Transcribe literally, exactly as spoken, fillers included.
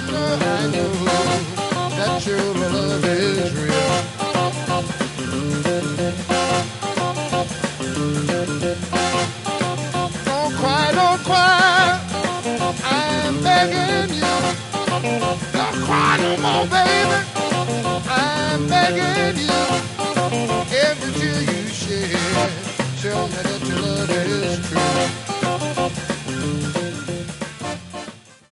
I know that your love is real. Don't cry, don't cry, I'm begging you. Don't cry no more, baby, I'm begging you.